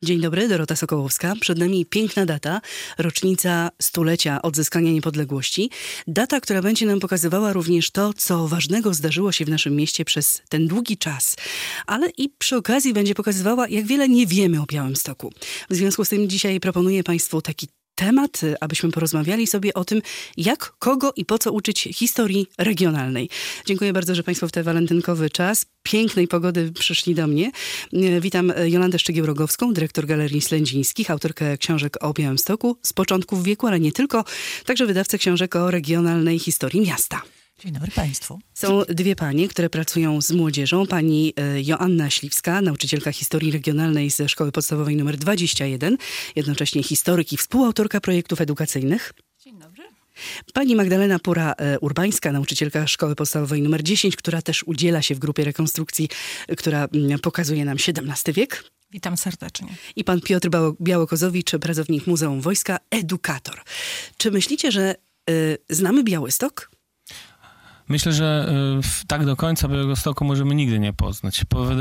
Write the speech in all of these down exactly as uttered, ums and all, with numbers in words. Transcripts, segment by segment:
Dzień dobry, Dorota Sokołowska. Przed nami piękna data, rocznica stulecia odzyskania niepodległości. Data, która będzie nam pokazywała również to, co ważnego zdarzyło się w naszym mieście przez ten długi czas. Ale i przy okazji będzie pokazywała, jak wiele nie wiemy o Białymstoku. W związku z tym dzisiaj proponuję Państwu taki temat, abyśmy porozmawiali sobie o tym, jak, kogo i po co uczyć historii regionalnej. Dziękuję bardzo, że Państwo w ten walentynkowy czas pięknej pogody przyszli do mnie. Witam Jolantę Szczygieł-Rogowską, dyrektor Galerii Slędzińskich, autorkę książek o Białymstoku z początków wieku, ale nie tylko, także wydawcę książek o regionalnej historii miasta. Dzień dobry Państwu. Są dwie panie, które pracują z młodzieżą. Pani Joanna Śliwska, nauczycielka historii regionalnej ze Szkoły Podstawowej nr dwadzieścia jeden, jednocześnie historyk i współautorka projektów edukacyjnych. Dzień dobry. Pani Magdalena Pura-Urbańska, nauczycielka Szkoły Podstawowej nr dziesięć, która też udziela się w grupie rekonstrukcji, która pokazuje nam siedemnasty wiek. Witam serdecznie. I pan Piotr Białokozowicz, pracownik Muzeum Wojska, edukator. Czy myślicie, że y, znamy Białystok? Myślę, że y, tak do końca Białegostoku możemy nigdy nie poznać.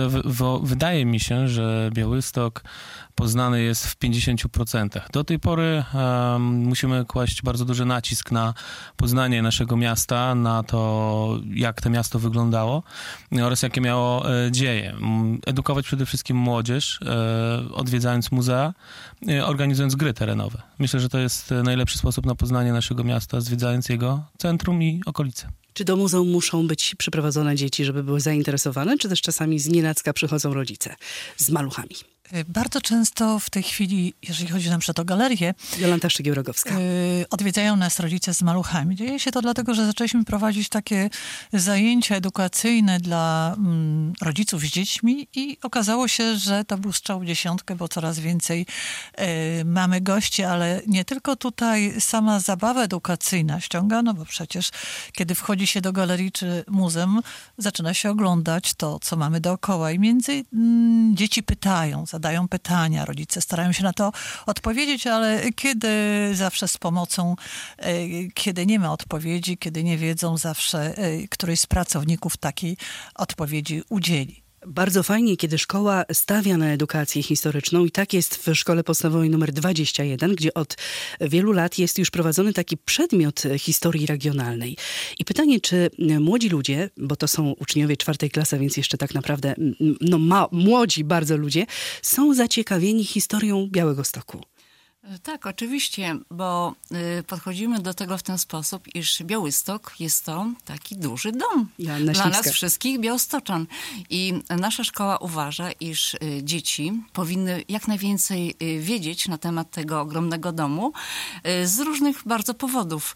Wydaje mi się, że Białystok poznany jest w pięćdziesięciu procentach. Do tej pory um, musimy kłaść bardzo duży nacisk na poznanie naszego miasta, na to, jak to miasto wyglądało oraz jakie miało e, dzieje. Edukować przede wszystkim młodzież, e, odwiedzając muzea, e, organizując gry terenowe. Myślę, że to jest najlepszy sposób na poznanie naszego miasta, zwiedzając jego centrum i okolice. Czy do muzeum muszą być przyprowadzone dzieci, żeby były zainteresowane, czy też czasami z nienacka przychodzą rodzice z maluchami? Bardzo często w tej chwili, jeżeli chodzi na przykład o galerię, Jolanta Szczygieł-Rogowska. Yy, odwiedzają nas rodzice z maluchami. Dzieje się to dlatego, że zaczęliśmy prowadzić takie zajęcia edukacyjne dla mm, rodziców z dziećmi i okazało się, że to był strzał w dziesiątkę, bo coraz więcej yy, mamy gości, ale nie tylko tutaj sama zabawa edukacyjna ściąga, no bo przecież kiedy wchodzi się do galerii czy muzeum, zaczyna się oglądać to, co mamy dookoła i między mm, dzieci pytają, zadają pytania, rodzice starają się na to odpowiedzieć, ale kiedy zawsze z pomocą, kiedy nie ma odpowiedzi, kiedy nie wiedzą, zawsze któryś z pracowników takiej odpowiedzi udzieli. Bardzo fajnie, kiedy szkoła stawia na edukację historyczną i tak jest w Szkole Podstawowej nr dwadzieścia jeden, gdzie od wielu lat jest już prowadzony taki przedmiot historii regionalnej. I pytanie, czy młodzi ludzie, bo to są uczniowie czwartej klasy, więc jeszcze tak naprawdę no, ma, młodzi bardzo ludzie, są zaciekawieni historią Białegostoku? Tak, oczywiście, bo y, podchodzimy do tego w ten sposób, iż Białystok jest to taki duży dom Joanna dla Śliwska. nas wszystkich białostoczan. I nasza szkoła uważa, iż y, dzieci powinny jak najwięcej y, wiedzieć na temat tego ogromnego domu y, z różnych bardzo powodów.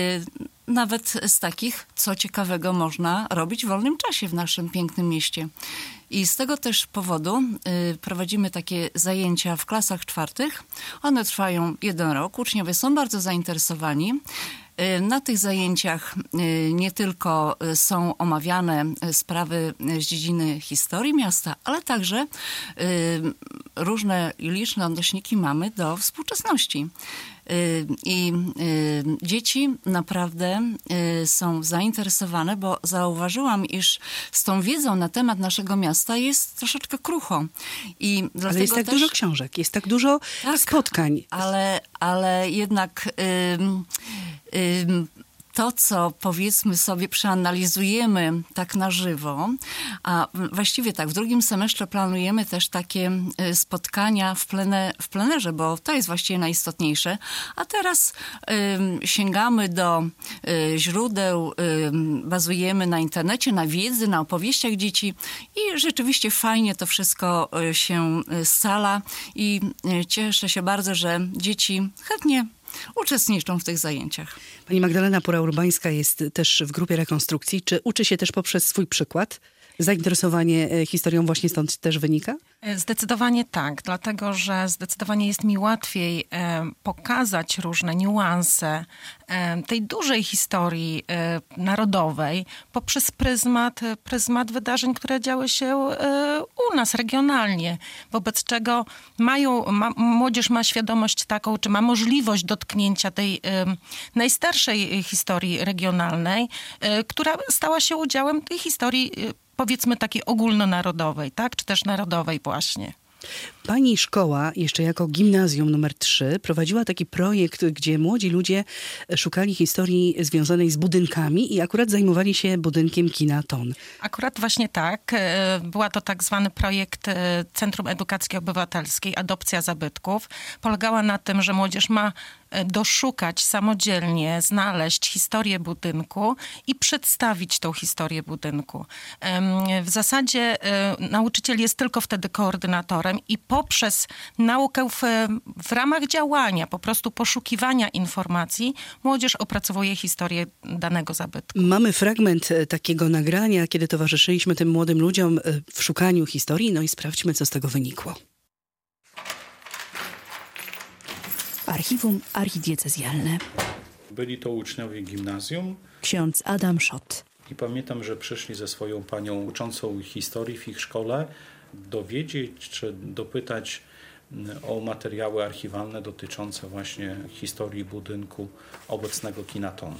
Y, Nawet z takich, co ciekawego można robić w wolnym czasie w naszym pięknym mieście. I z tego też powodu y, prowadzimy takie zajęcia w klasach czwartych. One trwają jeden rok. Uczniowie są bardzo zainteresowani. Y, na tych zajęciach y, nie tylko y, są omawiane y, sprawy z dziedziny historii miasta, ale także y, różne i liczne odnośniki mamy do współczesności. I dzieci naprawdę są zainteresowane, bo zauważyłam, iż z tą wiedzą na temat naszego miasta jest troszeczkę krucho. I dlatego ale jest tak też, dużo książek, jest tak dużo tak, spotkań. Ale, ale jednak ym, ym, to, co powiedzmy sobie przeanalizujemy tak na żywo, a właściwie tak, w drugim semestrze planujemy też takie spotkania w, plene, w plenerze, bo to jest właściwie najistotniejsze, a teraz y, sięgamy do y, źródeł, y, bazujemy na internecie, na wiedzy, na opowieściach dzieci i rzeczywiście fajnie to wszystko y, się scala i y, cieszę się bardzo, że dzieci chętnie uczestniczą w tych zajęciach. Pani Magdalena Pura-Urbańska jest też w grupie rekonstrukcji. Czy uczy się też poprzez swój przykład? Zainteresowanie historią właśnie stąd też wynika? Zdecydowanie tak, dlatego że zdecydowanie jest mi łatwiej e, pokazać różne niuanse e, tej dużej historii e, narodowej poprzez pryzmat, pryzmat wydarzeń, które działy się e, u nas regionalnie, wobec czego mają, ma, młodzież ma świadomość taką, czy ma możliwość dotknięcia tej e, najstarszej historii regionalnej, e, która stała się udziałem tej historii e, powiedzmy takiej ogólnonarodowej, tak? Czy też narodowej właśnie. Pani szkoła, jeszcze jako gimnazjum numer trzy, prowadziła taki projekt, gdzie młodzi ludzie szukali historii związanej z budynkami i akurat zajmowali się budynkiem kina Ton. Akurat właśnie tak. Była to tak zwany projekt Centrum Edukacji Obywatelskiej, Adopcja Zabytków. Polegała na tym, że młodzież ma doszukać samodzielnie, znaleźć historię budynku i przedstawić tą historię budynku. W zasadzie nauczyciel jest tylko wtedy koordynatorem i poprzez naukę w, w ramach działania, po prostu poszukiwania informacji, młodzież opracowuje historię danego zabytku. Mamy fragment takiego nagrania, kiedy towarzyszyliśmy tym młodym ludziom w szukaniu historii, no i sprawdźmy, co z tego wynikło. Archiwum archidiecezjalne. Byli to uczniowie gimnazjum. Ksiądz Adam Szot. I pamiętam, że przyszli ze swoją panią uczącą historii w ich szkole dowiedzieć czy dopytać o materiały archiwalne dotyczące właśnie historii budynku obecnego kina Ton.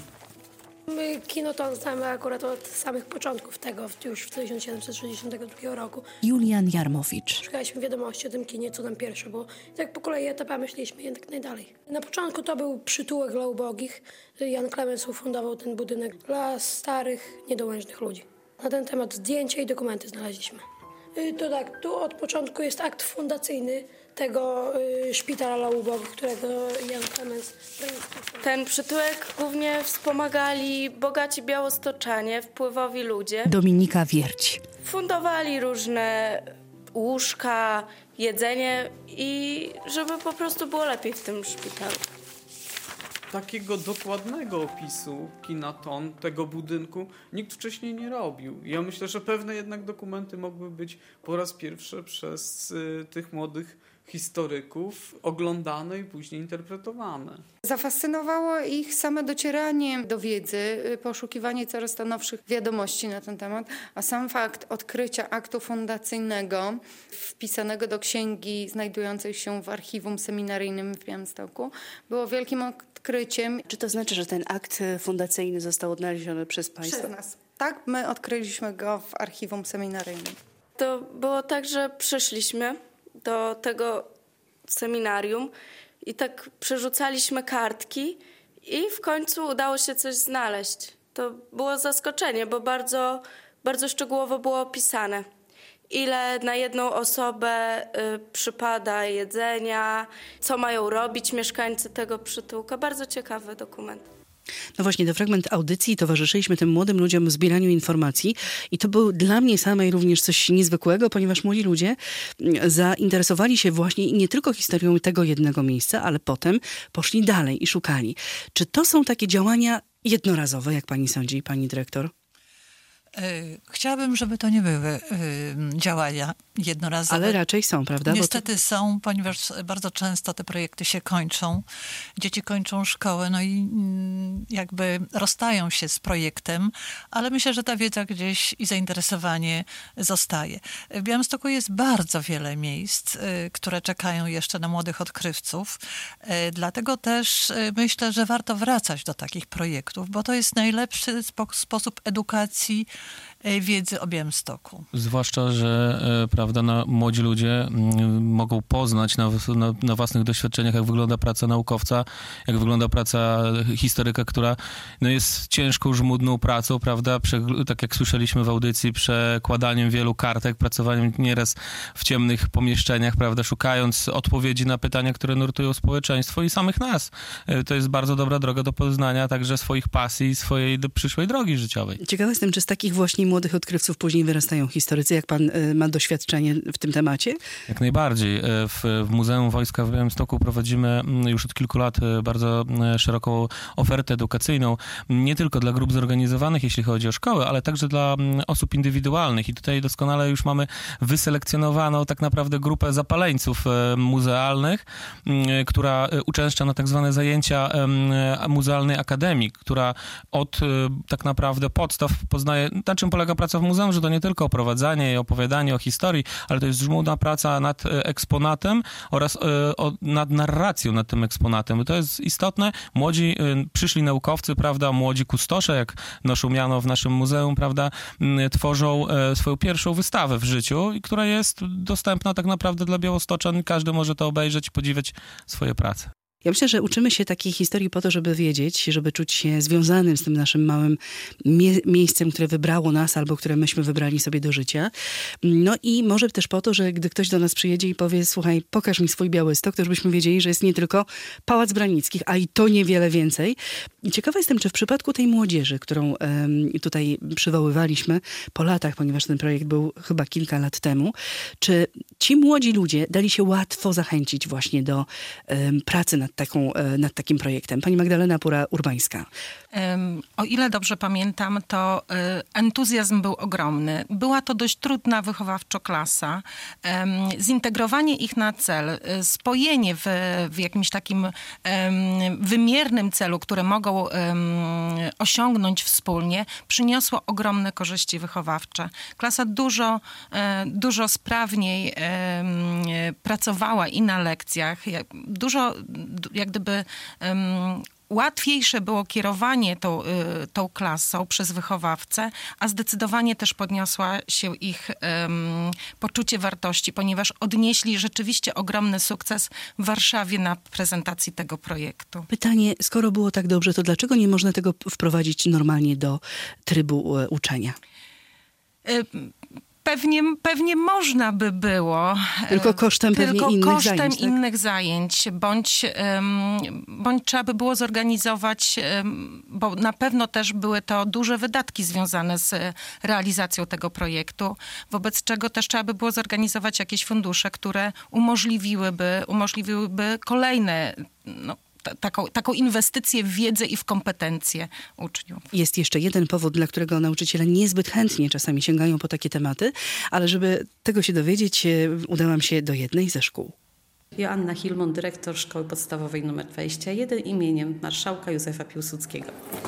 My kino Ton znamy akurat od samych początków tego, już w tysiąc siedemset sześćdziesiątego drugiego roku. Julian Jarmowicz. Szukaliśmy wiadomości o tym kinie, co nam pierwsze było. Tak po kolei etapami szliśmy jednak najdalej. Na początku to był przytułek dla ubogich. Jan Klemens ufundował ten budynek dla starych, niedołężnych ludzi. Na ten temat zdjęcia i dokumenty znaleźliśmy. To tak, tu od początku jest akt fundacyjny tego y, szpitala dla ubogich, którego Jan Klemens... Ten przytułek głównie wspomagali bogaci białostoczanie, wpływowi ludzie. Dominika Wierć. Fundowali różne łóżka, jedzenie i żeby po prostu było lepiej w tym szpitalu. Takiego dokładnego opisu kina Ton, tego budynku, nikt wcześniej nie robił. Ja myślę, że pewne jednak dokumenty mogły być po raz pierwszy przez y, tych młodych historyków oglądane i później interpretowane. Zafascynowało ich same docieranie do wiedzy, poszukiwanie coraz to nowszych wiadomości na ten temat, a sam fakt odkrycia aktu fundacyjnego wpisanego do księgi znajdującej się w archiwum seminaryjnym w Białymstoku było wielkim odkryciem. Czy to znaczy, że ten akt fundacyjny został odnaleziony przez państwa? Przez nas. Tak, my odkryliśmy go w archiwum seminaryjnym. To było tak, że przyszliśmy do tego seminarium i tak przerzucaliśmy kartki i w końcu udało się coś znaleźć. To było zaskoczenie, bo bardzo, bardzo szczegółowo było opisane, ile na jedną osobę y, przypada jedzenia, co mają robić mieszkańcy tego przytułka. Bardzo ciekawy dokument. No właśnie, to fragment audycji. Towarzyszyliśmy tym młodym ludziom w zbieraniu informacji i to był dla mnie samej również coś niezwykłego, ponieważ młodzi ludzie zainteresowali się właśnie nie tylko historią tego jednego miejsca, ale potem poszli dalej i szukali. Czy to są takie działania jednorazowe, jak pani sądzi, pani dyrektor? Chciałabym, żeby to nie były y, działania jednorazowe. Ale raczej są, prawda? Niestety Bo to... są, ponieważ bardzo często te projekty się kończą. Dzieci kończą szkołę, no i y, jakby rozstają się z projektem, ale myślę, że ta wiedza gdzieś i zainteresowanie zostaje. W Białymstoku jest bardzo wiele miejsc, y, które czekają jeszcze na młodych odkrywców. Y, dlatego też y, myślę, że warto wracać do takich projektów, bo to jest najlepszy spo- sposób edukacji wiedzy o Białymstoku. Zwłaszcza, że e, prawda, na, młodzi ludzie m, mogą poznać na, na, na własnych doświadczeniach, jak wygląda praca naukowca, jak wygląda praca historyka, która no, jest ciężką, żmudną pracą, prawda, Prze, tak jak słyszeliśmy w audycji, przekładaniem wielu kartek, pracowaniem nieraz w ciemnych pomieszczeniach, prawda, szukając odpowiedzi na pytania, które nurtują społeczeństwo i samych nas. E, to jest bardzo dobra droga do poznania także swoich pasji i swojej do, przyszłej drogi życiowej. Ciekawa jestem, czy z takich właśnie młodych odkrywców później wyrastają historycy, jak pan y, ma doświadczenie w tym temacie? Jak najbardziej. W, w Muzeum Wojska w Białymstoku prowadzimy już od kilku lat bardzo szeroką ofertę edukacyjną, nie tylko dla grup zorganizowanych, jeśli chodzi o szkoły, ale także dla osób indywidualnych. I tutaj doskonale już mamy wyselekcjonowaną tak naprawdę grupę zapaleńców muzealnych, która uczęszcza na tak zwane zajęcia Muzealnej Akademii, która od tak naprawdę podstaw poznaje, na czym polega polega praca w muzeum, że to nie tylko oprowadzanie i opowiadanie o historii, ale to jest żmudna praca nad eksponatem oraz o, nad narracją nad tym eksponatem. I to jest istotne. Młodzi, przyszli naukowcy, prawda, młodzi kustosze, jak noszą miano w naszym muzeum, prawda, tworzą swoją pierwszą wystawę w życiu, która jest dostępna tak naprawdę dla białostoczan. Każdy może to obejrzeć i podziwiać swoje prace. Ja myślę, że uczymy się takiej historii po to, żeby wiedzieć, żeby czuć się związanym z tym naszym małym mie- miejscem, które wybrało nas albo które myśmy wybrali sobie do życia. No i może też po to, że gdy ktoś do nas przyjedzie i powie, słuchaj, pokaż mi swój Białystok, to żebyśmy wiedzieli, że jest nie tylko Pałac Branickich, a i to niewiele więcej. I ciekawa jestem, czy w przypadku tej młodzieży, którą um, tutaj przywoływaliśmy po latach, ponieważ ten projekt był chyba kilka lat temu, czy ci młodzi ludzie dali się łatwo zachęcić właśnie do um, pracy nad Taką, nad takim projektem. Pani Magdalena Pura-Urbańska. Um, o ile dobrze pamiętam, to um, entuzjazm był ogromny. Była to dość trudna wychowawczo klasa. Um, zintegrowanie ich na cel, spojenie w, w jakimś takim um, wymiernym celu, które mogą um, osiągnąć wspólnie, przyniosło ogromne korzyści wychowawcze. Klasa dużo, um, dużo sprawniej um, pracowała i na lekcjach. Dużo jak gdyby um, łatwiejsze było kierowanie tą, y, tą klasą przez wychowawcę, a zdecydowanie też podniosła się ich um, poczucie wartości, ponieważ odnieśli rzeczywiście ogromny sukces w Warszawie na prezentacji tego projektu. Pytanie, skoro było tak dobrze, to dlaczego nie można tego wprowadzić normalnie do trybu y, uczenia? Y- Pewnie, pewnie można by było. Tylko kosztem tylko pewnie innych kosztem zajęć. Tak? innych zajęć, bądź, um, bądź trzeba by było zorganizować, um, bo na pewno też były to duże wydatki związane z realizacją tego projektu, wobec czego też trzeba by było zorganizować jakieś fundusze, które umożliwiłyby, umożliwiłyby kolejne, no, Taką, taką inwestycję w wiedzę i w kompetencje uczniów. Jest jeszcze jeden powód, dla którego nauczyciele niezbyt chętnie czasami sięgają po takie tematy, ale żeby tego się dowiedzieć, udałam się do jednej ze szkół. Joanna Hilmon, dyrektor Szkoły Podstawowej nr dwadzieścia jeden imieniem marszałka Józefa Piłsudskiego.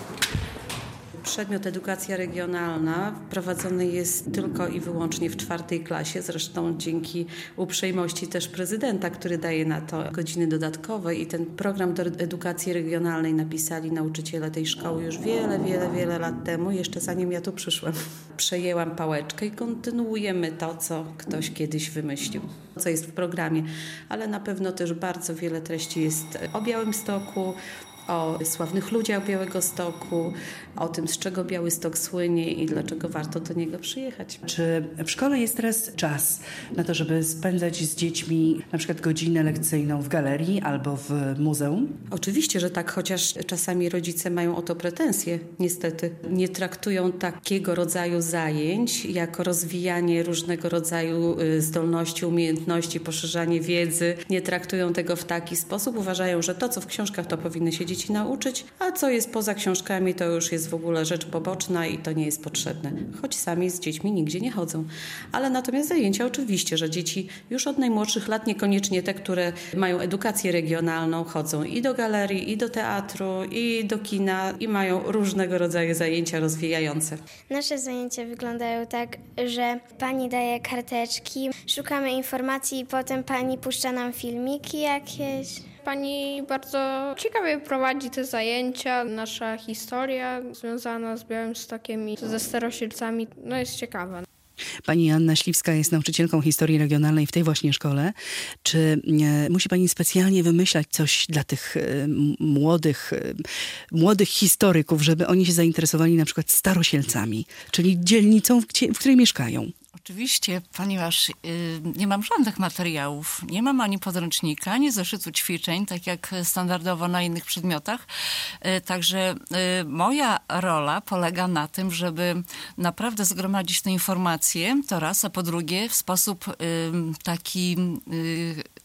Przedmiot edukacja regionalna prowadzony jest tylko i wyłącznie w czwartej klasie, zresztą dzięki uprzejmości też prezydenta, który daje na to godziny dodatkowe i ten program do edukacji regionalnej napisali nauczyciele tej szkoły już wiele, wiele, wiele lat temu, jeszcze zanim ja tu przyszłam. Przejęłam pałeczkę i kontynuujemy to, co ktoś kiedyś wymyślił, co jest w programie, ale na pewno też bardzo wiele treści jest o Białymstoku, o sławnych ludziach Białegostoku, o tym, z czego Białystok słynie i dlaczego warto do niego przyjechać. Czy w szkole jest teraz czas na to, żeby spędzać z dziećmi na przykład godzinę lekcyjną w galerii albo w muzeum? Oczywiście, że tak, chociaż czasami rodzice mają o to pretensje, niestety. Nie traktują takiego rodzaju zajęć jako rozwijanie różnego rodzaju zdolności, umiejętności, poszerzanie wiedzy. Nie traktują tego w taki sposób. Uważają, że to, co w książkach, to powinny się dzieci nauczyć, a co jest poza książkami, to już jest w ogóle rzecz poboczna i to nie jest potrzebne. Choć sami z dziećmi nigdzie nie chodzą. Ale natomiast zajęcia oczywiście, że dzieci już od najmłodszych lat, niekoniecznie te, które mają edukację regionalną, chodzą i do galerii, i do teatru, i do kina i mają różnego rodzaju zajęcia rozwijające. Nasze zajęcia wyglądają tak, że pani daje karteczki, szukamy informacji i potem pani puszcza nam filmiki jakieś. Pani bardzo ciekawie prowadzi te zajęcia. Nasza historia związana z Białymstokiem i ze Starosielcami no jest ciekawa. Pani Anna Śliwska jest nauczycielką historii regionalnej w tej właśnie szkole. Czy e, musi pani specjalnie wymyślać coś dla tych e, młodych, e, młodych historyków, żeby oni się zainteresowali na przykład Starosielcami, czyli dzielnicą, w, gdzie, w której mieszkają? Oczywiście, ponieważ y, nie mam żadnych materiałów, nie mam ani podręcznika, ani zeszytu ćwiczeń, tak jak standardowo na innych przedmiotach. Y, także y, moja rola polega na tym, żeby naprawdę zgromadzić te informacje, to raz, a po drugie w sposób y, taki... Y,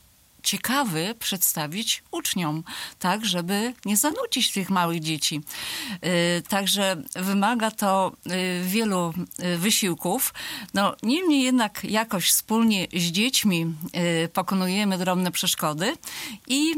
ciekawy przedstawić uczniom, tak, żeby nie zanudzić tych małych dzieci. Także wymaga to wielu wysiłków. No, niemniej jednak jakoś wspólnie z dziećmi pokonujemy drobne przeszkody i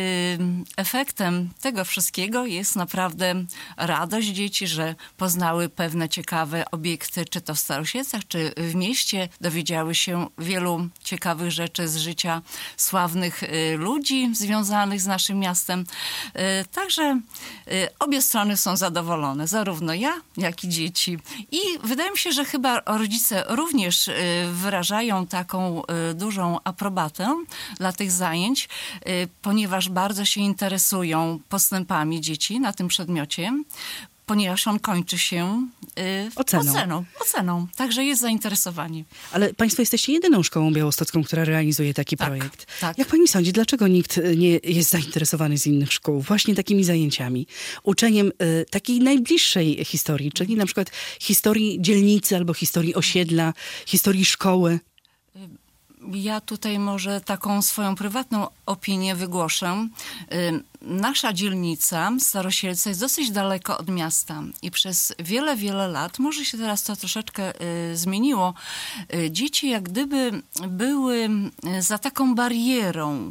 efektem tego wszystkiego jest naprawdę radość dzieci, że poznały pewne ciekawe obiekty, czy to w Starosielcach, czy w mieście. Dowiedziały się wielu ciekawych rzeczy z życia sławnych ludzi związanych z naszym miastem. Także obie strony są zadowolone, zarówno ja, jak i dzieci. I wydaje mi się, że chyba rodzice również wyrażają taką dużą aprobatę dla tych zajęć, ponieważ bardzo się interesują postępami dzieci na tym przedmiocie, ponieważ on kończy się y, oceną. oceną. Oceną. Także jest zainteresowanie. Ale państwo jesteście jedyną szkołą białostocką, która realizuje taki tak, projekt. Tak. Jak pani sądzi, dlaczego nikt nie jest zainteresowany z innych szkół właśnie takimi zajęciami? Uczeniem y, takiej najbliższej historii, czyli na przykład historii dzielnicy albo historii osiedla, historii szkoły. Ja tutaj może taką swoją prywatną opinię wygłoszę. Nasza dzielnica, Starosielce, jest dosyć daleko od miasta i przez wiele, wiele lat, może się teraz to troszeczkę zmieniło, dzieci jak gdyby były za taką barierą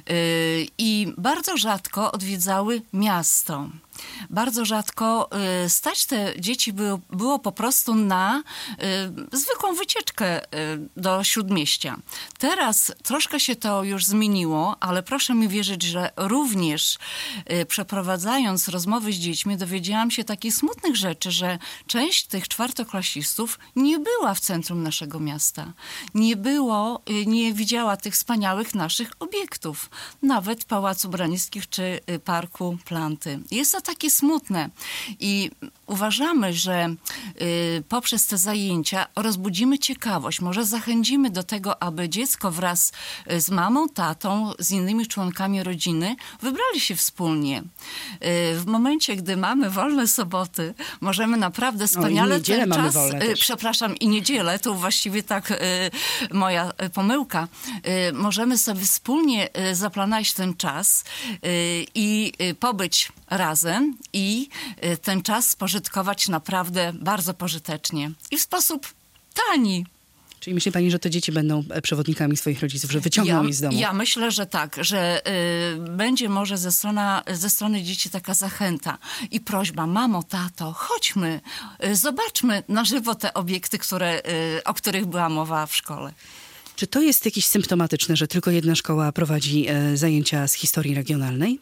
i bardzo rzadko odwiedzały miasto. Bardzo rzadko y, stać te dzieci było, było po prostu na y, zwykłą wycieczkę y, do Śródmieścia. Teraz troszkę się to już zmieniło, ale proszę mi wierzyć, że również y, przeprowadzając rozmowy z dziećmi dowiedziałam się takich smutnych rzeczy, że część tych czwartoklasistów nie była w centrum naszego miasta. Nie było, y, nie widziała tych wspaniałych naszych obiektów. Nawet Pałacu Branickich czy y, Parku Planty. Jest to takie smutne i uważamy, że y, poprzez te zajęcia rozbudzimy ciekawość, może zachęcimy do tego, aby dziecko wraz z mamą, tatą, z innymi członkami rodziny wybrali się wspólnie. Y, w momencie, gdy mamy wolne soboty, możemy naprawdę wspaniale no, ten czas, y, przepraszam, i niedzielę, to właściwie tak y, moja y, pomyłka, y, możemy sobie wspólnie y, zaplanować ten czas y, i y, pobyć razem i ten czas spożytkować naprawdę bardzo pożytecznie i w sposób tani. Czyli myśli pani, że te dzieci będą przewodnikami swoich rodziców, że wyciągną ja, ich z domu? Ja myślę, że tak, że y, będzie może ze, strona, ze strony dzieci taka zachęta i prośba, mamo, tato, chodźmy, y, zobaczmy na żywo te obiekty, które, y, o których była mowa w szkole. Czy to jest jakieś symptomatyczne, że tylko jedna szkoła prowadzi y, zajęcia z historii regionalnej?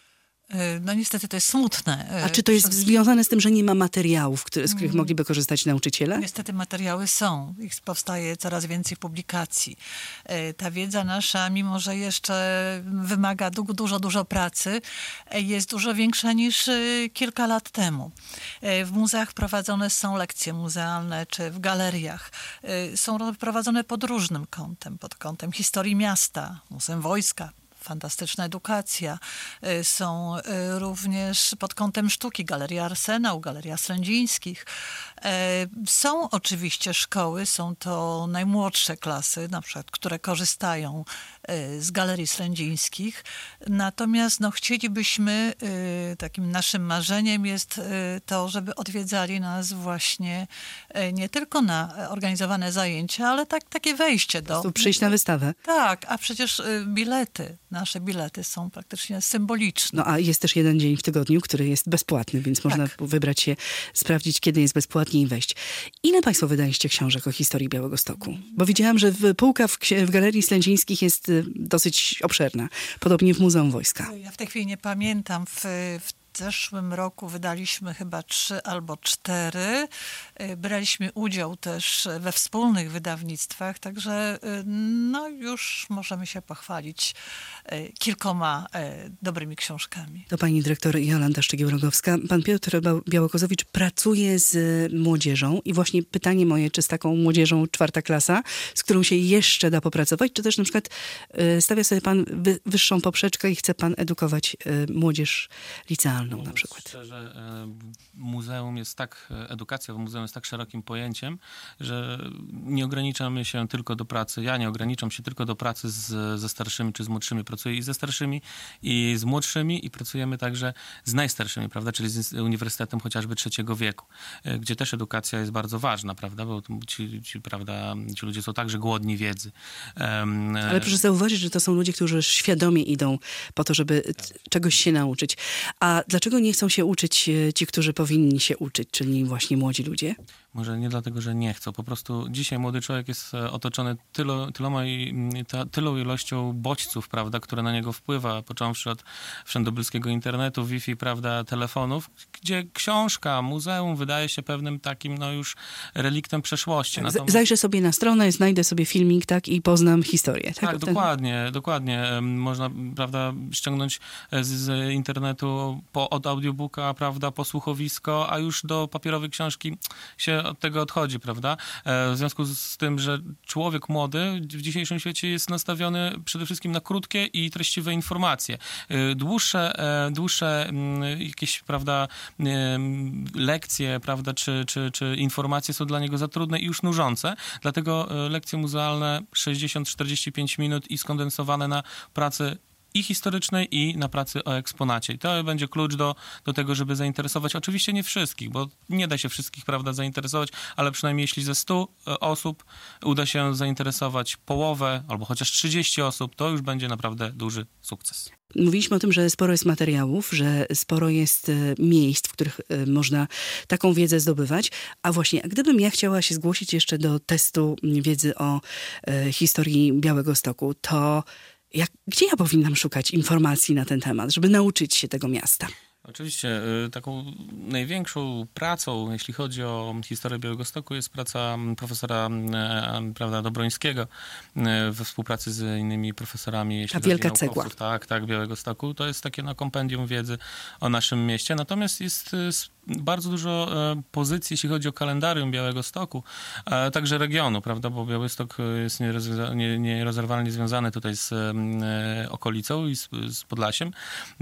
No niestety to jest smutne. A czy to jest Przez... związane z tym, że nie ma materiałów, który, z których mogliby korzystać nauczyciele? Niestety materiały są. Ich powstaje coraz więcej publikacji. Ta wiedza nasza, mimo że jeszcze wymaga du- dużo, dużo pracy, jest dużo większa niż kilka lat temu. W muzeach prowadzone są lekcje muzealne, czy w galeriach. Są prowadzone pod różnym kątem. Pod kątem historii miasta, Muzeum Wojska. Fantastyczna edukacja. Są również pod kątem sztuki Galeria Arsenał, Galeria Slędzińskich. Są oczywiście szkoły, są to najmłodsze klasy, na przykład, które korzystają z Galerii Slędzińskich. Natomiast no, chcielibyśmy, takim naszym marzeniem jest to, żeby odwiedzali nas właśnie nie tylko na organizowane zajęcia, ale tak, takie wejście do... Tu przyjść na wystawę. Tak, a przecież bilety, nasze bilety są praktycznie symboliczne. No a jest też jeden dzień w tygodniu, który jest bezpłatny, więc można tak. wybrać się, sprawdzić, kiedy jest bezpłatnie i wejść. Ile państwo wydaliście książek o historii Białegostoku? Bo widziałam, że półka w, w Galerii Slędzińskich jest dosyć obszerna. Podobnie w Muzeum Wojska. Ja w tej chwili nie pamiętam. W, w W zeszłym roku wydaliśmy chyba trzy albo cztery. Braliśmy udział też we wspólnych wydawnictwach, także no już możemy się pochwalić kilkoma dobrymi książkami. To pani dyrektor Jolanta Szczygieł-Rogowska. Pan Piotr Białokozowicz pracuje z młodzieżą i właśnie pytanie moje, czy z taką młodzieżą czwarta klasa, z którą się jeszcze da popracować, czy też na przykład stawia sobie pan wyższą poprzeczkę i chce pan edukować młodzież licealną? kulturalną na przykład. Szczerze, muzeum jest tak, edukacja w muzeum jest tak szerokim pojęciem, że nie ograniczamy się tylko do pracy. Ja nie ograniczam się tylko do pracy z, ze starszymi czy z młodszymi. Pracuję i ze starszymi, i z młodszymi i pracujemy także z najstarszymi, prawda, czyli z uniwersytetem chociażby trzeciego wieku, gdzie też edukacja jest bardzo ważna, prawda, bo ci, ci, prawda, ci ludzie są także głodni wiedzy. Um, Ale proszę zauważyć, że to są ludzie, którzy świadomie idą po to, żeby tak. czegoś się nauczyć. A dlaczego nie chcą się uczyć ci, którzy powinni się uczyć, czyli właśnie młodzi ludzie? Może nie dlatego, że nie chcą. Po prostu dzisiaj młody człowiek jest otoczony tylo, tyloma i, ta, tylą ilością bodźców, prawda, które na niego wpływa, począwszy od wszędobylskiego internetu, Wi-Fi, prawda, telefonów, gdzie książka, muzeum wydaje się pewnym takim, no już reliktem przeszłości. Natomiast... Zajrzę sobie na stronę, znajdę sobie filmik, tak, i poznam historię. Tak, tak dokładnie, ten... dokładnie. Można, prawda, ściągnąć z, z internetu po, od audiobooka, prawda, po słuchowisko, a już do papierowej książki się od tego odchodzi, prawda? W związku z tym, że człowiek młody w dzisiejszym świecie jest nastawiony przede wszystkim na krótkie i treściwe informacje. Dłuższe, dłuższe jakieś, prawda, lekcje, prawda, czy, czy, czy informacje są dla niego za trudne i już nużące. Dlatego lekcje muzealne sześćdziesiąt czterdzieści pięć minut i skondensowane na pracy i historycznej, i na pracy o eksponacie. I to będzie klucz do, do tego, żeby zainteresować oczywiście nie wszystkich, bo nie da się wszystkich, prawda, zainteresować, ale przynajmniej jeśli ze stu osób uda się zainteresować połowę albo chociaż trzydzieści osób, to już będzie naprawdę duży sukces. Mówiliśmy o tym, że sporo jest materiałów, że sporo jest miejsc, w których można taką wiedzę zdobywać. A właśnie, gdybym ja chciała się zgłosić jeszcze do testu wiedzy o e, historii Białegostoku, to Jak, gdzie ja powinnam szukać informacji na ten temat, żeby nauczyć się tego miasta? Oczywiście taką największą pracą, jeśli chodzi o historię Białegostoku, jest praca profesora, prawda, Dobrońskiego we współpracy z innymi profesorami. Jeśli Ta wielka cegła. Tak, tak, Białegostoku. To jest takie no, kompendium wiedzy o naszym mieście. Natomiast jest bardzo dużo pozycji, jeśli chodzi o kalendarium Białegostoku, a także regionu, prawda, bo Białystok jest nierozerwalnie związany tutaj z okolicą i z, z Podlasiem.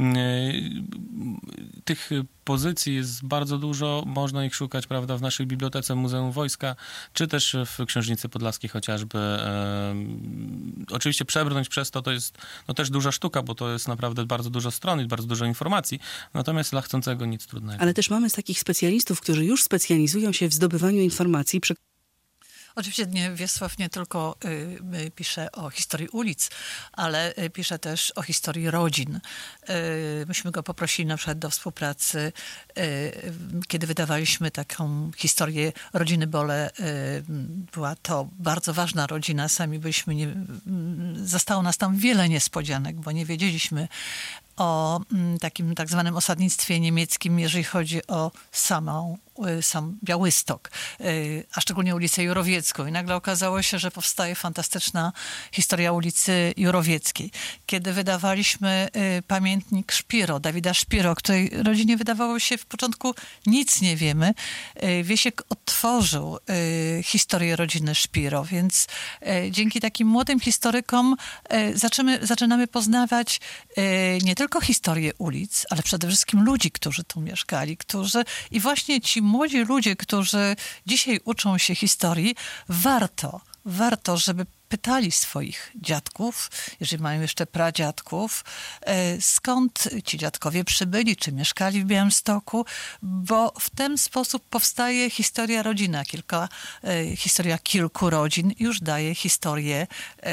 Tych pozycji jest bardzo dużo, można ich szukać, prawda, w naszej bibliotece Muzeum Wojska, czy też w Książnicy Podlaskiej chociażby. E, oczywiście przebrnąć przez to, to jest no, też duża sztuka, bo to jest naprawdę bardzo dużo stron i bardzo dużo informacji, natomiast dla chcącego nic trudnego. Ale też mamy takich specjalistów, którzy już specjalizują się w zdobywaniu informacji, przy... Oczywiście nie, Wiesław nie tylko y, pisze o historii ulic, ale y, pisze też o historii rodzin. Y, myśmy go poprosili na przykład do współpracy, y, kiedy wydawaliśmy taką historię rodziny Bole. Y, była to bardzo ważna rodzina. Sami byliśmy, nie, zostało nas tam wiele niespodzianek, bo nie wiedzieliśmy o takim tak zwanym osadnictwie niemieckim, jeżeli chodzi o samą, sam Białystok, a szczególnie ulicę Jurowiecką. I nagle okazało się, że powstaje fantastyczna historia ulicy Jurowieckiej. Kiedy wydawaliśmy pamiętnik Szpiro, Dawida Szpiro, której rodzinie wydawało się w początku nic nie wiemy, Wiesiek odtworzył historię rodziny Szpiro, więc dzięki takim młodym historykom zaczynamy, zaczynamy poznawać nie tylko tylko historię ulic, ale przede wszystkim ludzi, którzy tu mieszkali, którzy i właśnie ci młodzi ludzie, którzy dzisiaj uczą się historii, warto, warto, żeby pytali swoich dziadków, jeżeli mają jeszcze pradziadków, skąd ci dziadkowie przybyli, czy mieszkali w Białymstoku, bo w ten sposób powstaje historia rodzina. Kilka, historia kilku rodzin już daje historię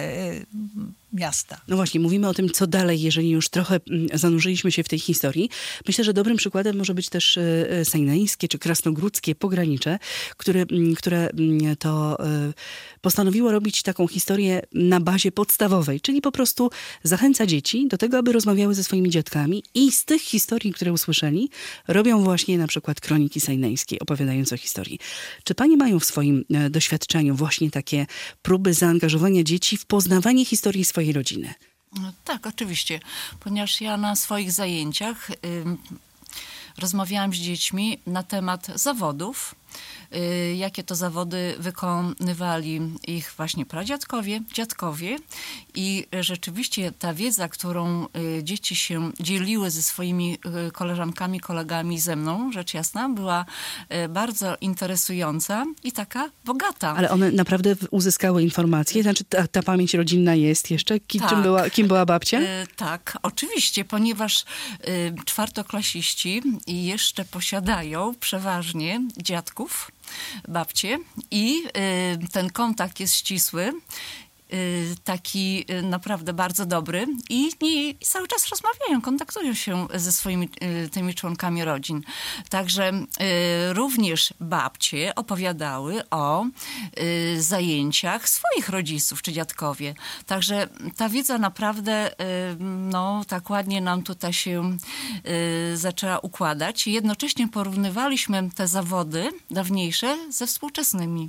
miasta. No właśnie, mówimy o tym, co dalej, jeżeli już trochę zanurzyliśmy się w tej historii. Myślę, że dobrym przykładem może być też sejneńskie czy krasnogródzkie pogranicze, które, które to postanowiło robić taką historię na bazie podstawowej, czyli po prostu zachęca dzieci do tego, aby rozmawiały ze swoimi dziadkami i z tych historii, które usłyszeli, robią właśnie na przykład kroniki sejneńskie, opowiadając o historii. Czy panie mają w swoim doświadczeniu właśnie takie próby zaangażowania dzieci w poznawanie historii swojej rodziny? No, tak, oczywiście, ponieważ ja na swoich zajęciach y, rozmawiałam z dziećmi na temat zawodów y, jakie to zawody wykonywali ich właśnie pradziadkowie, dziadkowie i rzeczywiście ta wiedza, którą y, dzieci się dzieliły ze swoimi y, koleżankami, kolegami, ze mną, rzecz jasna, była y, bardzo interesująca i taka bogata. Ale one naprawdę uzyskały informacje? Znaczy ta, ta pamięć rodzinna jest jeszcze? Kim, tak. czym była, kim była babcia? Y, tak, oczywiście, ponieważ y, czwartoklasiści jeszcze posiadają przeważnie dziadków, babcie i y, ten kontakt jest ścisły, y, taki y, naprawdę bardzo dobry i, i, i cały czas rozmawiają, kontaktują się ze swoimi y, tymi członkami rodzin. Także y, również babcie opowiadały o y, zajęciach swoich rodziców czy dziadkowie. Także ta wiedza naprawdę y, no, tak ładnie nam tutaj się y, zaczęła układać. I jednocześnie porównywaliśmy te zawody dawniejsze ze współczesnymi.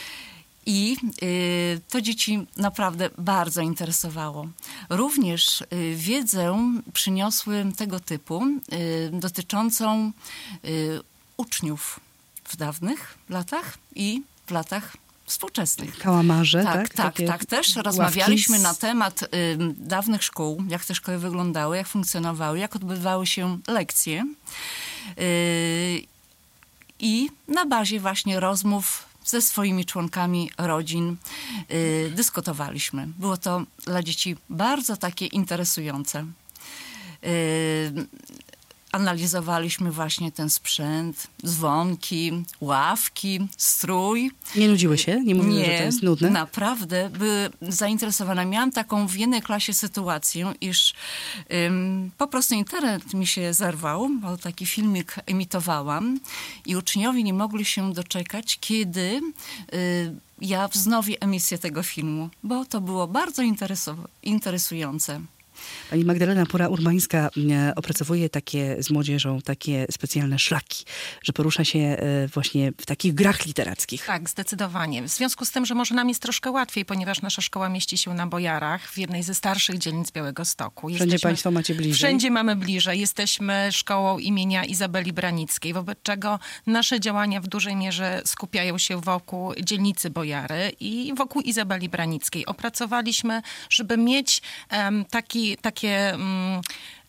I y, to dzieci naprawdę bardzo interesowało. Również y, wiedzę przyniosły tego typu y, dotyczącą y, uczniów w dawnych latach i w latach współczesnych. Kałamarze, tak? Tak, tak, Takie tak. Też ławki rozmawialiśmy z- na temat y, dawnych szkół, jak te szkoły wyglądały, jak funkcjonowały, jak odbywały się lekcje. Y, I na bazie właśnie rozmów ze swoimi członkami rodzin y, dyskutowaliśmy. Było to dla dzieci bardzo takie interesujące. Y, analizowaliśmy właśnie ten sprzęt, dzwonki, ławki, strój. Nie nudziły się? Nie mówiły, Nie, że to jest nudne? naprawdę były zainteresowane. Miałam taką w jednej klasie sytuację, iż ym, po prostu internet mi się zerwał, bo taki filmik emitowałam i uczniowie nie mogli się doczekać, kiedy y, ja wznowię emisję tego filmu, bo to było bardzo interesu- interesujące. Pani Magdalena Pura-Urbańska e, opracowuje takie z młodzieżą takie specjalne szlaki, że porusza się e, właśnie w takich grach literackich. Tak, zdecydowanie. W związku z tym, że może nam jest troszkę łatwiej, ponieważ nasza szkoła mieści się na Bojarach, w jednej ze starszych dzielnic Białegostoku. Wszędzie państwo macie bliżej. Wszędzie mamy bliżej. Jesteśmy szkołą imienia Izabeli Branickiej, wobec czego nasze działania w dużej mierze skupiają się wokół dzielnicy Bojary i wokół Izabeli Branickiej. Opracowaliśmy, żeby mieć um, taki, takie, um,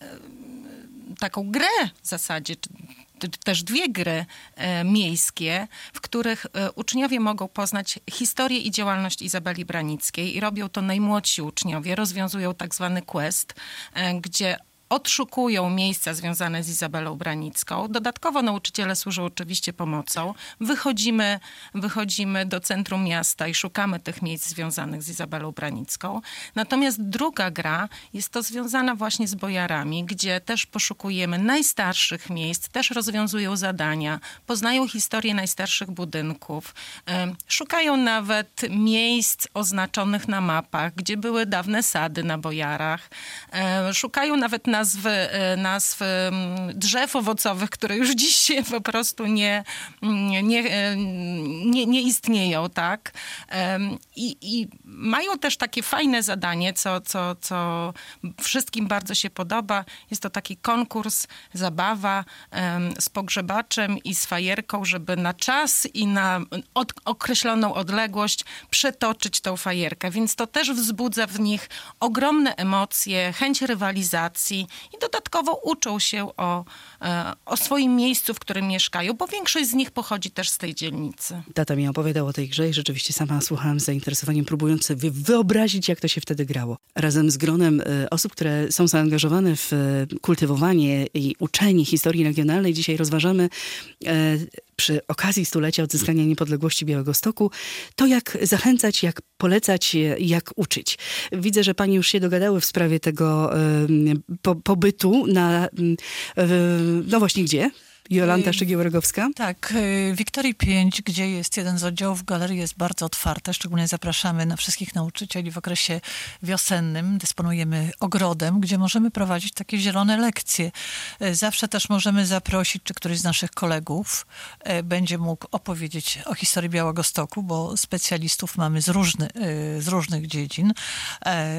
taką grę w zasadzie, też dwie gry e, miejskie, w których e, uczniowie mogą poznać historię i działalność Izabeli Branickiej i robią to najmłodsi uczniowie, rozwiązują tak zwany quest, e, gdzie odszukują miejsca związane z Izabelą Branicką. Dodatkowo nauczyciele służą oczywiście pomocą. Wychodzimy, wychodzimy do centrum miasta i szukamy tych miejsc związanych z Izabelą Branicką. Natomiast druga gra jest to związana właśnie z Bojarami, gdzie też poszukujemy najstarszych miejsc, też rozwiązują zadania, poznają historię najstarszych budynków, e, szukają nawet miejsc oznaczonych na mapach, gdzie były dawne sady na Bojarach, e, szukają nawet na Nazwy, nazw drzew owocowych, które już dziś się po prostu nie, nie, nie, nie istnieją, tak? I, I mają też takie fajne zadanie, co, co, co wszystkim bardzo się podoba. Jest to taki konkurs, zabawa z pogrzebaczem i z fajerką, żeby na czas i na od, określoną odległość przetoczyć tą fajerkę. Więc to też wzbudza w nich ogromne emocje, chęć rywalizacji i dodatkowo uczą się o, o swoim miejscu, w którym mieszkają, bo większość z nich pochodzi też z tej dzielnicy. Tata mi opowiadał o tej grze i rzeczywiście sama słuchałam z zainteresowaniem, próbując sobie wyobrazić, jak to się wtedy grało. Razem z gronem osób, które są zaangażowane w kultywowanie i uczenie historii regionalnej, dzisiaj rozważamy przy okazji stulecia odzyskania niepodległości Białegostoku, to jak zachęcać, jak polecać, jak uczyć. Widzę, że pani już się dogadały w sprawie tego po, pobytu na, no właśnie gdzie? Jolanta Szczygieł-Rogowska? Tak, Wiktorii pięć, gdzie jest jeden z oddziałów galerii, jest bardzo otwarte. Szczególnie zapraszamy na wszystkich nauczycieli w okresie wiosennym. Dysponujemy ogrodem, gdzie możemy prowadzić takie zielone lekcje. Zawsze też możemy zaprosić, czy któryś z naszych kolegów będzie mógł opowiedzieć o historii Białegostoku, bo specjalistów mamy z, różny, z różnych dziedzin.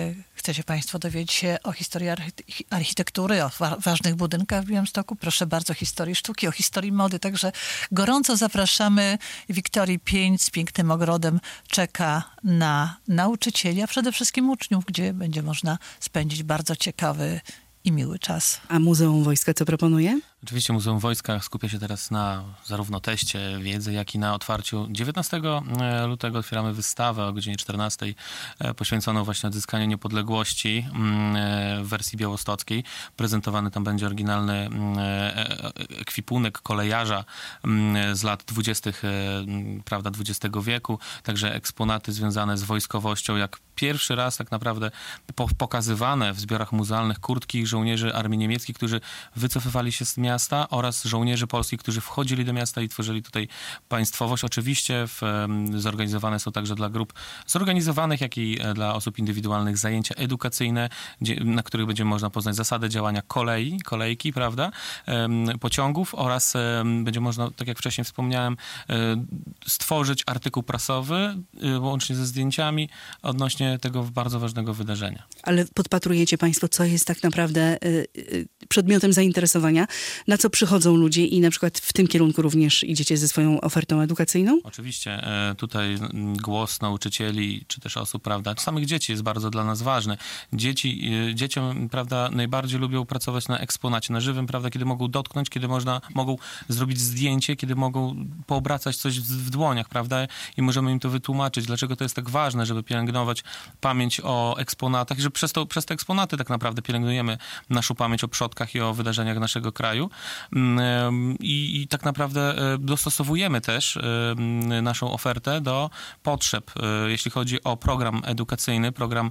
chcecie Państwo dowiedzieć się o historii architektury, o wa- ważnych budynkach w Białymstoku, proszę bardzo, historii sztuki, o historii mody. Także gorąco zapraszamy. Wiktorii pięć z pięknym ogrodem czeka na nauczycieli, a przede wszystkim uczniów, gdzie będzie można spędzić bardzo ciekawy i miły czas. A Muzeum Wojska co proponuje? Oczywiście Muzeum Wojska skupia się teraz na zarówno teście wiedzy, jak i na otwarciu. dziewiętnastego lutego otwieramy wystawę o godzinie czternastej poświęconą właśnie odzyskaniu niepodległości w wersji białostockiej. Prezentowany tam będzie oryginalny ekwipunek kolejarza z lat dwudziestych, prawda, dwudziestego wieku. Także eksponaty związane z wojskowością, jak pierwszy raz tak naprawdę pokazywane w zbiorach muzealnych kurtki żołnierzy armii niemieckiej, którzy wycofywali się z miasta, oraz żołnierzy polskich, którzy wchodzili do miasta i tworzyli tutaj państwowość. Oczywiście w, zorganizowane są także dla grup zorganizowanych, jak i dla osób indywidualnych zajęcia edukacyjne, gdzie, na których będzie można poznać zasady działania kolei, kolejki, prawda, pociągów, oraz będzie można, tak jak wcześniej wspomniałem, stworzyć artykuł prasowy łącznie ze zdjęciami odnośnie tego bardzo ważnego wydarzenia. Ale podpatrujecie Państwo, co jest tak naprawdę y, y, przedmiotem zainteresowania, na co przychodzą ludzie i na przykład w tym kierunku również idziecie ze swoją ofertą edukacyjną? Oczywiście. Tutaj głos nauczycieli, czy też osób, prawda, samych dzieci jest bardzo dla nas ważny. Dzieci, dzieciom, prawda, najbardziej lubią pracować na eksponacie, na żywym, prawda, kiedy mogą dotknąć, kiedy można, mogą zrobić zdjęcie, kiedy mogą poobracać coś w, w dłoniach, prawda, i możemy im to wytłumaczyć, dlaczego to jest tak ważne, żeby pielęgnować pamięć o eksponatach, że przez, to, przez te eksponaty tak naprawdę pielęgnujemy naszą pamięć o przodkach i o wydarzeniach naszego kraju. I, i tak naprawdę dostosowujemy też naszą ofertę do potrzeb, jeśli chodzi o program edukacyjny, program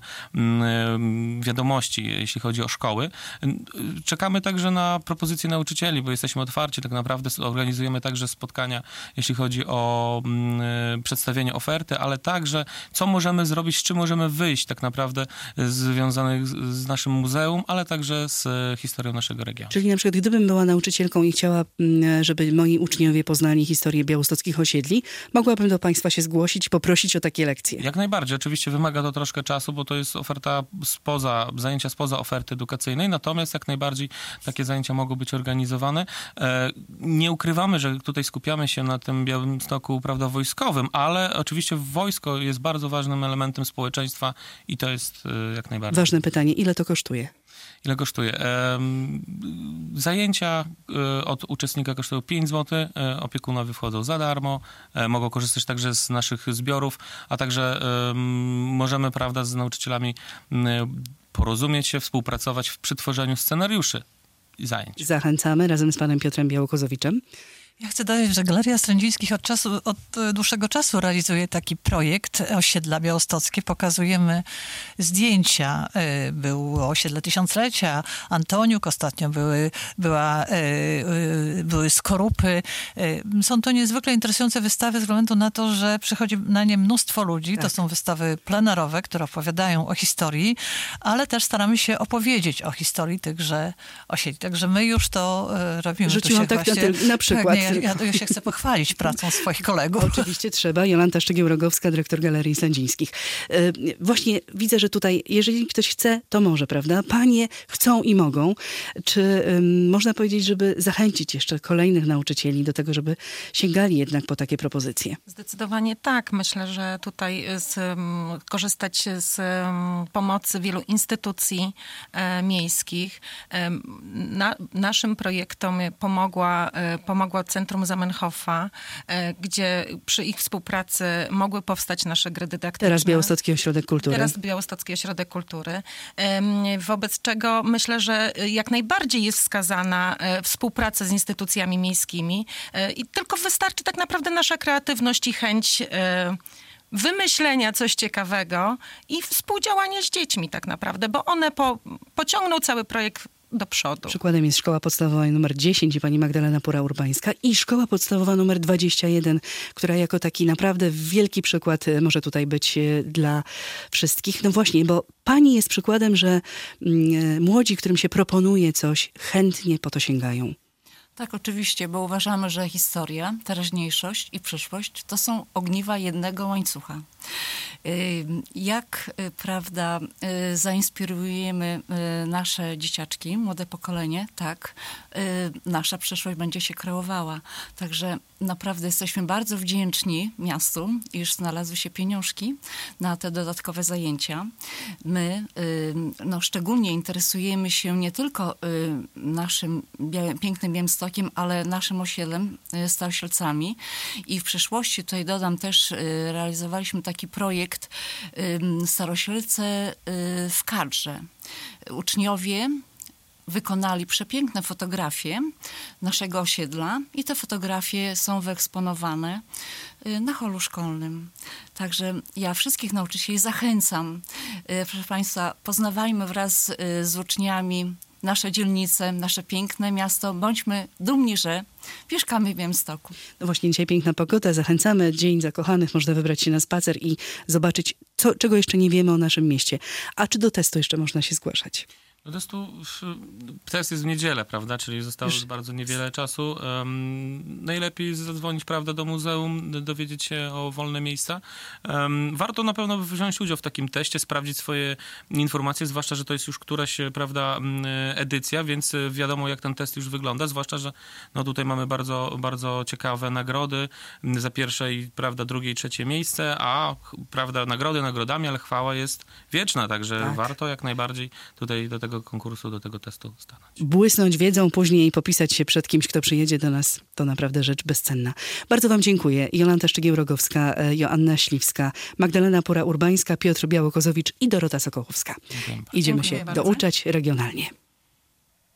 wiadomości, jeśli chodzi o szkoły. Czekamy także na propozycje nauczycieli, bo jesteśmy otwarci, tak naprawdę organizujemy także spotkania, jeśli chodzi o przedstawienie oferty, ale także co możemy zrobić, z czym możemy wyjść tak naprawdę związanych z naszym muzeum, ale także z historią naszego regionu. Czyli na przykład gdybym była nauczycielką i chciała, żeby moi uczniowie poznali historię białostockich osiedli, mogłabym do Państwa się zgłosić i poprosić o takie lekcje. Jak najbardziej. Oczywiście wymaga to troszkę czasu, bo to jest oferta spoza, zajęcia spoza oferty edukacyjnej, natomiast jak najbardziej takie zajęcia mogą być organizowane. Nie ukrywamy, że tutaj skupiamy się na tym Białymstoku, prawda, wojskowym, ale oczywiście wojsko jest bardzo ważnym elementem społeczeństwa i to jest jak najbardziej. Ważne pytanie, ile to kosztuje? Ile kosztuje? Zajęcia od uczestnika kosztują pięć złotych, opiekunowie wchodzą za darmo, mogą korzystać także z naszych zbiorów, a także możemy, prawda, z nauczycielami porozumieć się, współpracować przy tworzeniu scenariuszy i zajęć. Zachęcamy razem z panem Piotrem Białokozowiczem. Ja chcę dodać, że Galeria Strędzińskich od, czasu, od dłuższego czasu realizuje taki projekt Osiedla Białostockie. Pokazujemy zdjęcia. Było osiedle tysiąclecia, Antoniuk, ostatnio były, była, były Skorupy. Są to niezwykle interesujące wystawy ze względu na to, że przychodzi na nie mnóstwo ludzi. Tak. To są wystawy plenerowe, które opowiadają o historii, ale też staramy się opowiedzieć o historii tychże osiedli. Także my już to robimy. Rzuciłam tak właśnie, na, na przykład. Tak, nie, ja, ja się chcę pochwalić pracą swoich kolegów. Oczywiście trzeba. Jolanta Szczegieł-Rogowska, dyrektor Galerii Sędzińskich. Właśnie widzę, że tutaj, jeżeli ktoś chce, to może, prawda? Panie chcą i mogą. Czy um, można powiedzieć, żeby zachęcić jeszcze kolejnych nauczycieli do tego, żeby sięgali jednak po takie propozycje? Zdecydowanie tak. Myślę, że tutaj z, um, korzystać z um, pomocy wielu instytucji e, miejskich. E, na, naszym projektom pomogła, e, pomogła Centrum Zamenhofa, gdzie przy ich współpracy mogły powstać nasze gry dydaktyczne. Teraz Białostocki Ośrodek Kultury. Teraz Białostocki Ośrodek Kultury. Wobec czego myślę, że jak najbardziej jest wskazana współpraca z instytucjami miejskimi i tylko wystarczy tak naprawdę nasza kreatywność i chęć wymyślenia coś ciekawego i współdziałania z dziećmi tak naprawdę, bo one po, pociągną cały projekt do przodu. Przykładem jest Szkoła Podstawowa numer dziesięć i pani Magdalena Pura-Urbańska i Szkoła Podstawowa numer dwadzieścia jeden, która jako taki naprawdę wielki przykład może tutaj być dla wszystkich. No właśnie, bo pani jest przykładem, że młodzi, którym się proponuje coś, chętnie po to sięgają. Tak, oczywiście, bo uważamy, że historia, teraźniejszość i przyszłość to są ogniwa jednego łańcucha. Jak, prawda, zainspirujemy nasze dzieciaczki, młode pokolenie, tak, nasza przyszłość będzie się kreowała. Także naprawdę jesteśmy bardzo wdzięczni miastu, iż znalazły się pieniążki na te dodatkowe zajęcia. My no, szczególnie interesujemy się nie tylko naszym białym, pięknym Białymstokiem, ale naszym osiedlem, Starosielcami. I w przeszłości, tutaj dodam też, realizowaliśmy taki projekt Starosielce w kadrze. Uczniowie wykonali przepiękne fotografie naszego osiedla i te fotografie są wyeksponowane na holu szkolnym. Także ja wszystkich nauczycieli zachęcam. Proszę Państwa, poznawajmy wraz z uczniami nasze dzielnice, nasze piękne miasto. Bądźmy dumni, że mieszkamy w Białymstoku. No właśnie, dzisiaj piękna pogoda. Zachęcamy. Dzień Zakochanych. Można wybrać się na spacer i zobaczyć, co, czego jeszcze nie wiemy o naszym mieście. A czy do testu jeszcze można się zgłaszać? Do testu, test jest w niedzielę, prawda, czyli zostało już bardzo niewiele czasu. Um, najlepiej zadzwonić, prawda, do muzeum, dowiedzieć się o wolne miejsca. Um, warto na pewno wziąć udział w takim teście, sprawdzić swoje informacje, zwłaszcza, że to jest już któraś, prawda, edycja, więc wiadomo, jak ten test już wygląda, zwłaszcza, że no tutaj mamy bardzo, bardzo ciekawe nagrody za pierwsze i, prawda, drugie i trzecie miejsce, a, prawda, nagrody nagrodami, ale chwała jest wieczna, także tak. Warto jak najbardziej tutaj do tego konkursu, do tego testu stanąć. Błysnąć wiedzą, później popisać się przed kimś, kto przyjedzie do nas, to naprawdę rzecz bezcenna. Bardzo wam dziękuję. Jolanta Szczygieł-Rogowska, Joanna Śliwska, Magdalena Pora-Urbańska, Piotr Białokozowicz i Dorota Sokołowska. Idziemy Dziękuję się bardzo. douczać regionalnie.